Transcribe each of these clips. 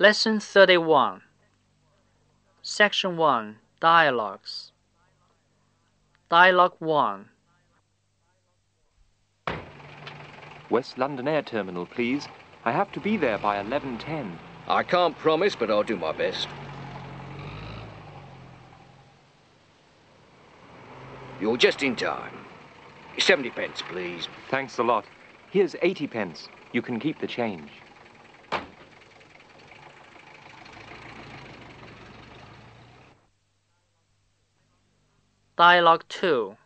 Lesson 31. Section 1. Dialogues. Dialogue 1. West London Air Terminal, please. I have to be there by 11:10. I can't promise, but I'll do my best. You're just in time. 70 pence, please. Thanks a lot. Here's 80 pence. You can keep the change. Dialogue 2.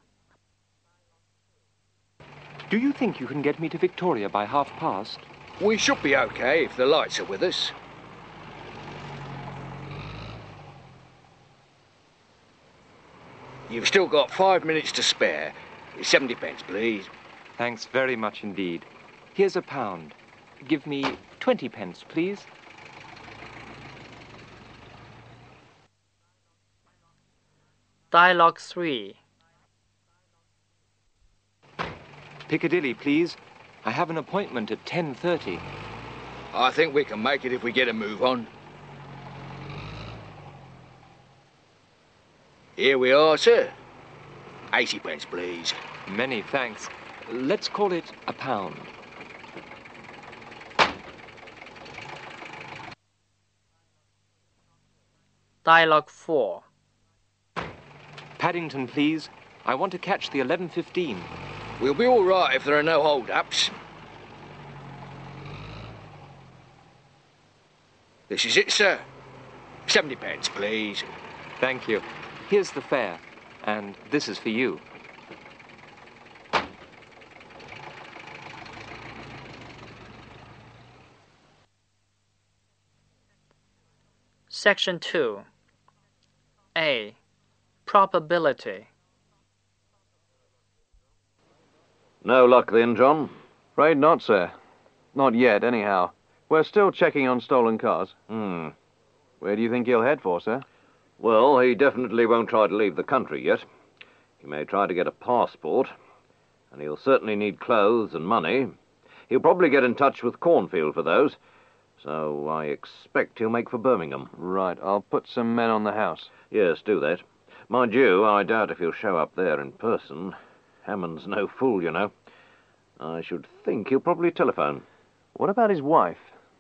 Do you think you can get me to Victoria by past? We should be okay if the lights are with us. You've still got 5 minutes to spare. 70 pence, please. Thanks very much indeed. Here's £1. Give me 20 pence, please. Dialogue 3. Piccadilly, please. I have an appointment at 10:30. I think we can make it if we get a move on. Here we are, sir. 80 pence, please. Many thanks. Let's call it £1. Dialogue 4. Paddington, please. I want to catch the 11:15. We'll be all right if there are no hold-ups. This is it, sir. 70 pence, please. Thank you. Here's the fare. And this is for you. Section 2. A. Probability. No luck then, John? Afraid not, sir. Not yet, anyhow. We're still checking on stolen cars. Where do you think he'll head for, sir? Well, he definitely won't try to leave the country yet. He may try to get a passport, and he'll certainly need clothes and money. He'll probably get in touch with Cornfield for those, so I expect he'll make for Birmingham. Right, I'll put some men on the house. Yes, do that. Mind you, I doubt if he'll show up there in person. Hammond's no fool, you know. I should think he'll probably telephone. What about his wife?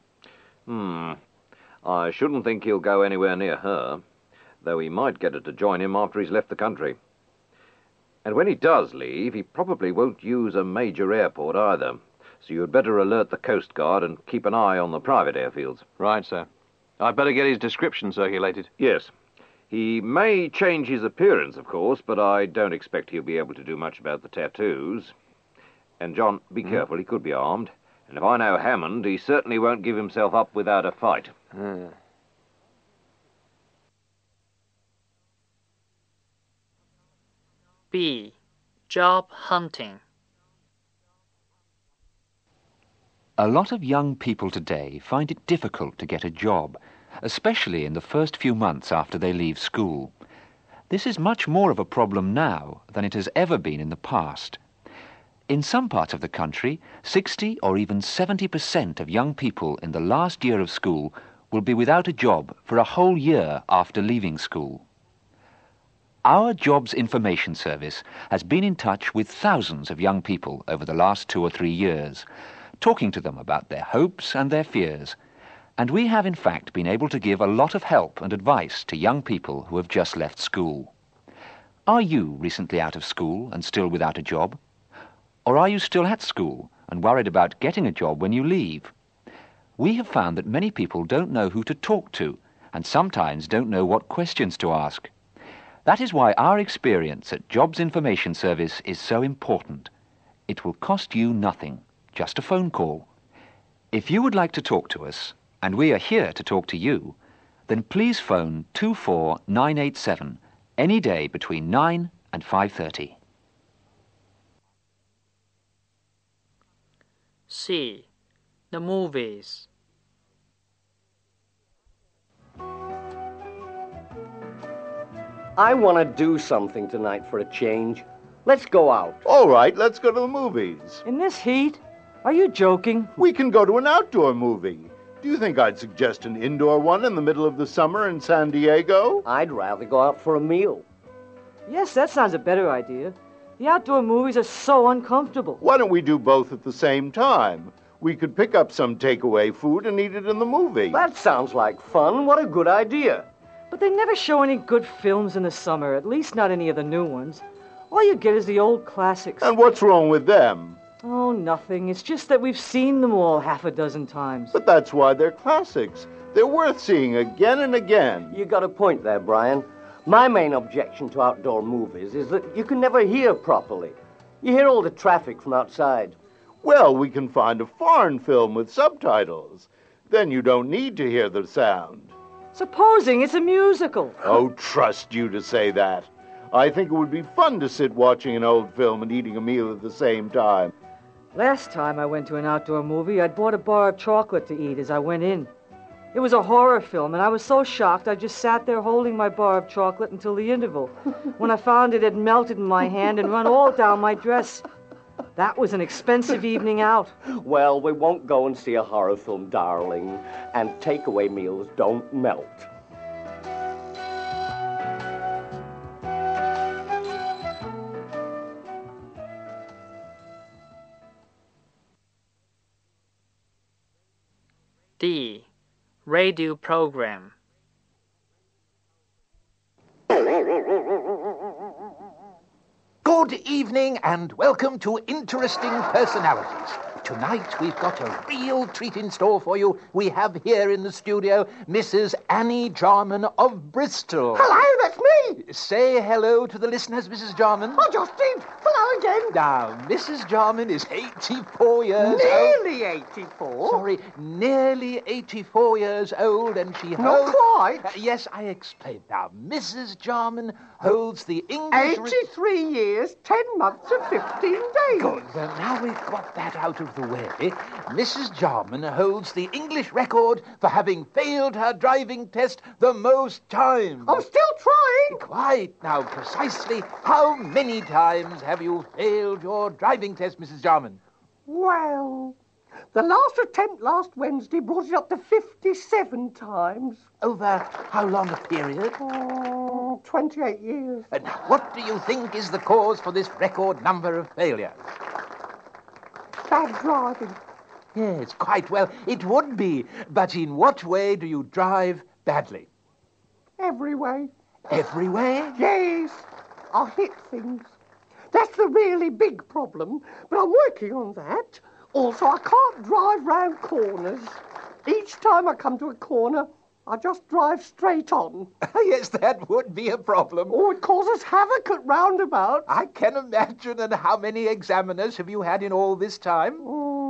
I shouldn't think he'll go anywhere near her, though he might get her to join him after he's left the country. And when he does leave, he probably won't use a major airport either, so you'd better alert the Coast Guard and keep an eye on the private airfields. Right, sir. I'd better get his description circulated. Yes. He may change his appearance, of course, but I don't expect he'll be able to do much about the tattoos. And, John, be careful, he could be armed. And if I know Hammond, he certainly won't give himself up without a fight. B. Job hunting. A lot of young people today find it difficult to get a job, especially in the first few months after they leave school. This is much more of a problem now than it has ever been in the past. In some parts of the country, 60 or even 70% of young people in the last year of school will be without a job for a whole year after leaving school. Our Jobs Information Service has been in touch with thousands of young people over the last 2 or 3 years, talking to them about their hopes and their fears, and we have in fact been able to give a lot of help and advice to young people who have just left school. Are you recently out of school and still without a job? Or are you still at school and worried about getting a job when you leave? We have found that many people don't know who to talk to and sometimes don't know what questions to ask. That is why our experience at Jobs Information Service is so important. It will cost you nothing, just a phone call. If you would like to talk to us, and we are here to talk to you, then please phone 24987 any day between 9 and 5:30. C. The movies. I want to do something tonight for a change. Let's go out. All right, let's go to the movies. In this heat? Are you joking? We can go to an outdoor movie. Do you think I'd suggest an indoor one in the middle of the summer in San Diego? I'd rather go out for a meal. Yes, that sounds a better idea. The outdoor movies are so uncomfortable. Why don't we do both at the same time? We could pick up some takeaway food and eat it in the movie. That sounds like fun. What a good idea. But they never show any good films in the summer, at least not any of the new ones. All you get is the old classics. And what's wrong with them? Oh, nothing. It's just that we've seen them all half a dozen times. But that's why they're classics. They're worth seeing again and again. You got a point there, Brian. My main objection to outdoor movies is that you can never hear properly. You hear all the traffic from outside. Well, we can find a foreign film with subtitles. Then you don't need to hear the sound. Supposing it's a musical. Oh, trust you to say that. I think it would be fun to sit watching an old film and eating a meal at the same time. Last time I went to an outdoor movie, I'd bought a bar of chocolate to eat as I went in. It was a horror film, and I was so shocked I just sat there holding my bar of chocolate until the interval, when I found it had melted in my hand and run all down my dress. That was an expensive evening out. Well, we won't go and see a horror film, darling, and takeaway meals don't melt. D. Radio program. Good evening and welcome to Interesting Personalities. Tonight we've got a real treat in store for you. We have here in the studio Mrs. Annie Jarman of Bristol. Hello, that's me. Say hello to the listeners, Mrs. Jarman. I just did. Hello again. Now, Mrs. Jarman is 84 years old. Nearly 84. Sorry, nearly 84 years old, and she holds... Not quite. Yes, I explained. Now, Mrs. Jarman holds the English... 83 years, 10 months and 15 days. Good. Well, now we've got that out of the way. Mrs. Jarman holds the English record for having failed her driving test the most times. I'm still trying. Quite. Now, precisely how many times have you failed your driving test, Mrs. Jarman? Well, the last attempt last Wednesday brought it up to 57 times. Over how long a period? 28 years. And what do you think is the cause for this record number of failures? Bad driving. Yes, quite well. It would be. But in what way do you drive badly? Every way. Every way? Yes. I hit things. That's the really big problem. But I'm working on that. Also, I can't drive round corners. Each time I come to a corner, I just drive straight on. Yes, that would be a problem. Oh, it causes havoc at roundabouts. I can imagine. And how many examiners have you had in all this time?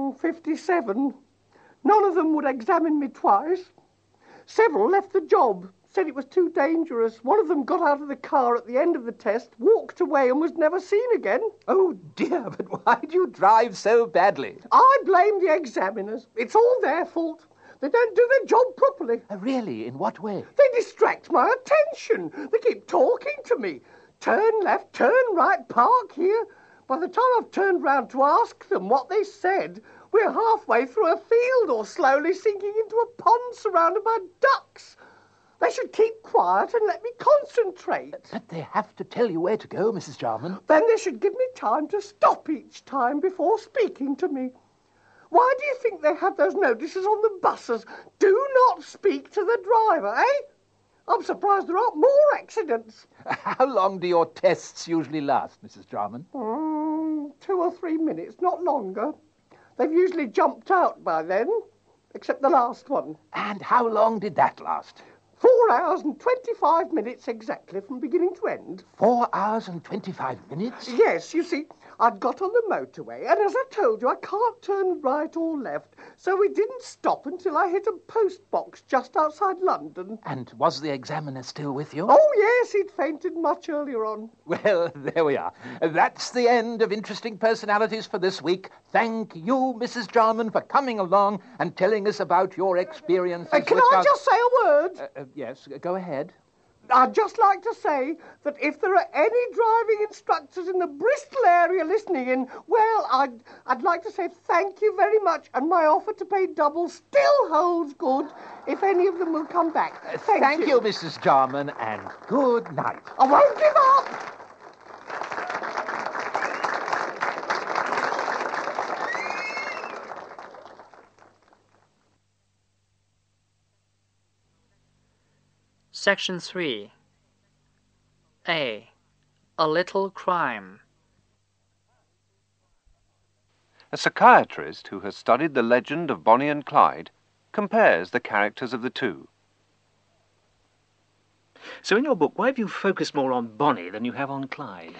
57. None of them would examine me twice. Several left the job, said it was too dangerous. One of them got out of the car at the end of the test, walked away and was never seen again. Oh, dear, but why do you drive so badly? I blame the examiners. It's all their fault. They don't do their job properly. Really? In what way? They distract my attention. They keep talking to me. Turn left, turn right, park here. By the time I've turned round to ask them what they said, we're halfway through a field or slowly sinking into a pond surrounded by ducks. They should keep quiet and let me concentrate. But they have to tell you where to go, Mrs. Jarman. Then they should give me time to stop each time before speaking to me. Why do you think they have those notices on the buses? Do not speak to the driver, eh? I'm surprised there aren't more accidents. How long do your tests usually last, Mrs. Jarman? 2 or 3 minutes, not longer. They've usually jumped out by then, except the last one. And how long did that last? 4 hours and 25 minutes exactly from beginning to end. 4 hours and 25 minutes? Yes, you see, I'd got on the motorway, and as I told you, I can't turn right or left, so we didn't stop until I hit a post box just outside London. And was the examiner still with you? Oh, yes, he'd fainted much earlier on. Well, there we are. That's the end of Interesting Personalities for this week. Thank you, Mrs. Jarman, for coming along and telling us about your experiences. Can I just say a word? Yes, go ahead. I'd just like to say that if there are any driving instructors in the Bristol area listening in, well, I'd like to say thank you very much, and my offer to pay double still holds good if any of them will come back. Thank you, Mrs. Jarman, and good night. I won't give up! Section 3. A. A little crime. A psychiatrist who has studied the legend of Bonnie and Clyde compares the characters of the two. So in your book, why have you focused more on Bonnie than you have on Clyde?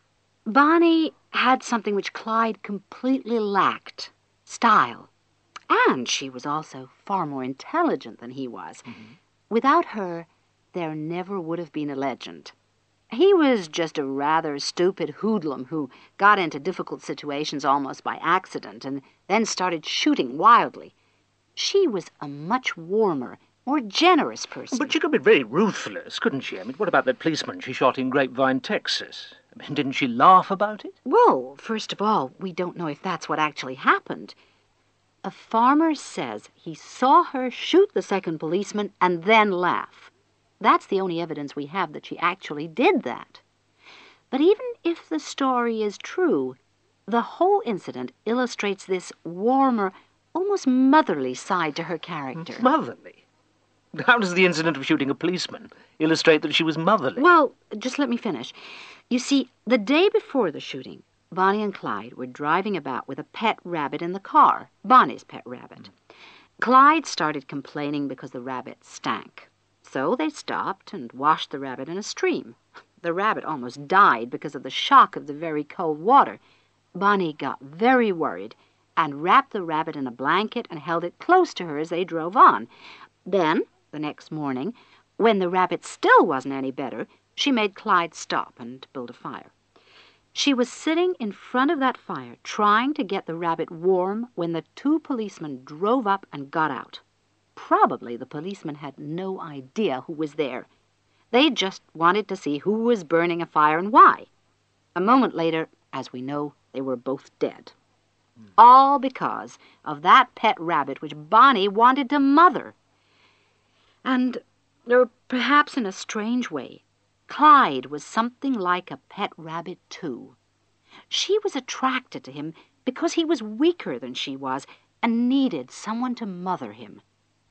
Bonnie had something which Clyde completely lacked: style. And she was also far more intelligent than he was. Mm-hmm. Without her, there never would have been a legend. He was just a rather stupid hoodlum who got into difficult situations almost by accident and then started shooting wildly. She was a much warmer, more generous person. But she could be very ruthless, couldn't she? I mean, what about that policeman she shot in Grapevine, Texas? I mean, didn't she laugh about it? Well, first of all, we don't know if that's what actually happened. A farmer says he saw her shoot the second policeman and then laugh. That's the only evidence we have that she actually did that. But even if the story is true, the whole incident illustrates this warmer, almost motherly side to her character. Motherly? How does the incident of shooting a policeman illustrate that she was motherly? Well, just let me finish. You see, the day before the shooting, Bonnie and Clyde were driving about with a pet rabbit in the car, Bonnie's pet rabbit. Clyde started complaining because the rabbit stank. So they stopped and washed the rabbit in a stream. The rabbit almost died because of the shock of the very cold water. Bonnie got very worried and wrapped the rabbit in a blanket and held it close to her as they drove on. Then, the next morning, when the rabbit still wasn't any better, she made Clyde stop and build a fire. She was sitting in front of that fire trying to get the rabbit warm when the two policemen drove up and got out. Probably the policemen had no idea who was there. They just wanted to see who was burning a fire and why. A moment later, as we know, they were both dead. All because of that pet rabbit which Bonnie wanted to mother. And, perhaps in a strange way, Clyde was something like a pet rabbit too. She was attracted to him because he was weaker than she was and needed someone to mother him.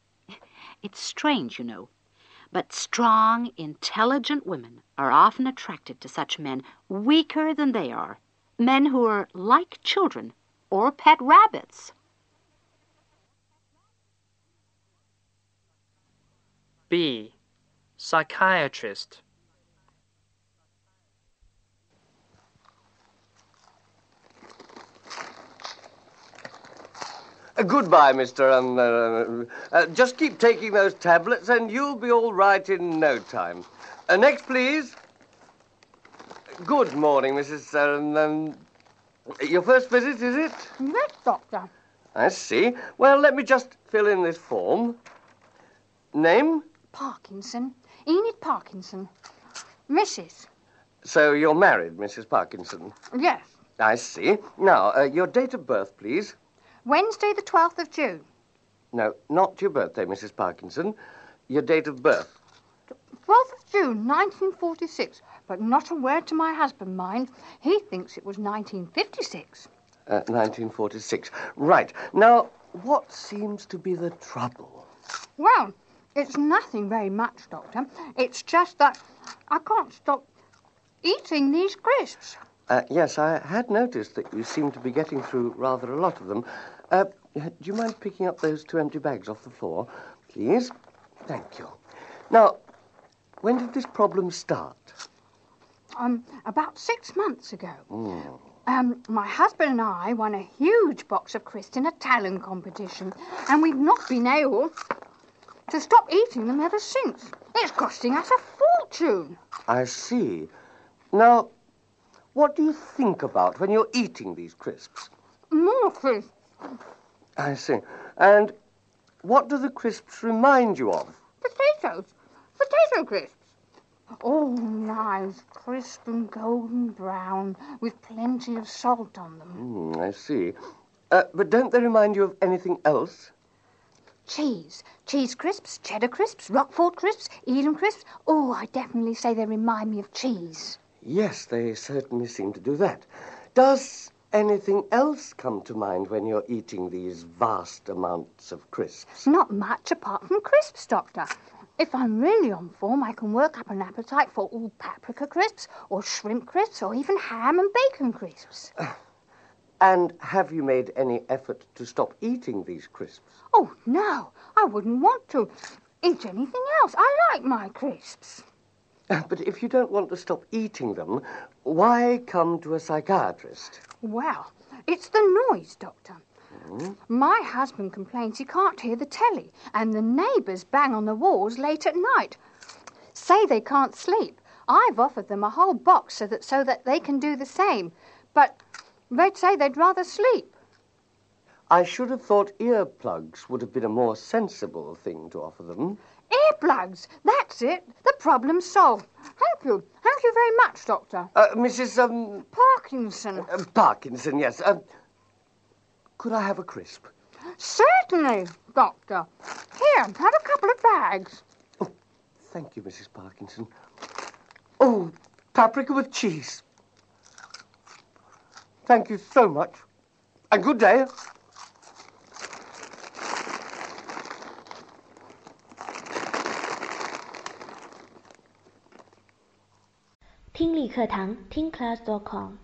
It's strange, you know, but strong, intelligent women are often attracted to such men weaker than they are, men who are like children or pet rabbits. B. Psychiatrist. Goodbye, Mr. Just keep taking those tablets and you'll be all right in no time. Next, please. Good morning, Mrs. Your first visit, is it? Yes, Doctor. I see. Well, let me just fill in this form. Name? Parkinson. Enid Parkinson. Mrs. So you're married, Mrs. Parkinson? Yes. I see. Now, your date of birth, please. Wednesday, the 12th of June. No, not your birthday, Mrs. Parkinson. Your date of birth. 12th of June, 1946. But not a word to my husband, mind. He thinks it was 1956. 1946. Right. Now, what seems to be the trouble? Well, it's nothing very much, Doctor. It's just that I can't stop eating these crisps. Yes, I had noticed that you seem to be getting through rather a lot of them. Do you mind picking up those 2 empty bags off the floor, please? Thank you. Now, when did this problem start? About 6 months ago. My husband and I won a huge box of crisps in a talent competition, and we've not been able to stop eating them ever since. It's costing us a fortune. I see. Now, what do you think about when you're eating these crisps? More crisps. I see. And what do the crisps remind you of? Potatoes. Potato crisps. All nice, crisp and golden brown, with plenty of salt on them. I see. But don't they remind you of anything else? Cheese. Cheese crisps, cheddar crisps, Roquefort crisps, Edam crisps. Oh, I definitely say they remind me of cheese. Yes, they certainly seem to do that. Does anything else come to mind when you're eating these vast amounts of crisps? Not much apart from crisps, Doctor. If I'm really on form, I can work up an appetite for all paprika crisps, or shrimp crisps, or even ham and bacon crisps. And have you made any effort to stop eating these crisps? Oh, no, I wouldn't want to eat anything else. I like my crisps. But if you don't want to stop eating them, why come to a psychiatrist? Well, it's the noise, Doctor. My husband complains he can't hear the telly, and the neighbours bang on the walls late at night. Say they can't sleep. I've offered them a whole box so that they can do the same, but they'd say they'd rather sleep. I should have thought earplugs would have been a more sensible thing to offer them. Earplugs, that's it. The problem's solved. Thank you. Thank you very much, Doctor. Mrs. Parkinson. Parkinson, yes. Could I have a crisp? Certainly, Doctor. Here, have a couple of bags. Oh, thank you, Mrs. Parkinson. Oh, paprika with cheese. Thank you so much. And good day. 听力课堂听class.com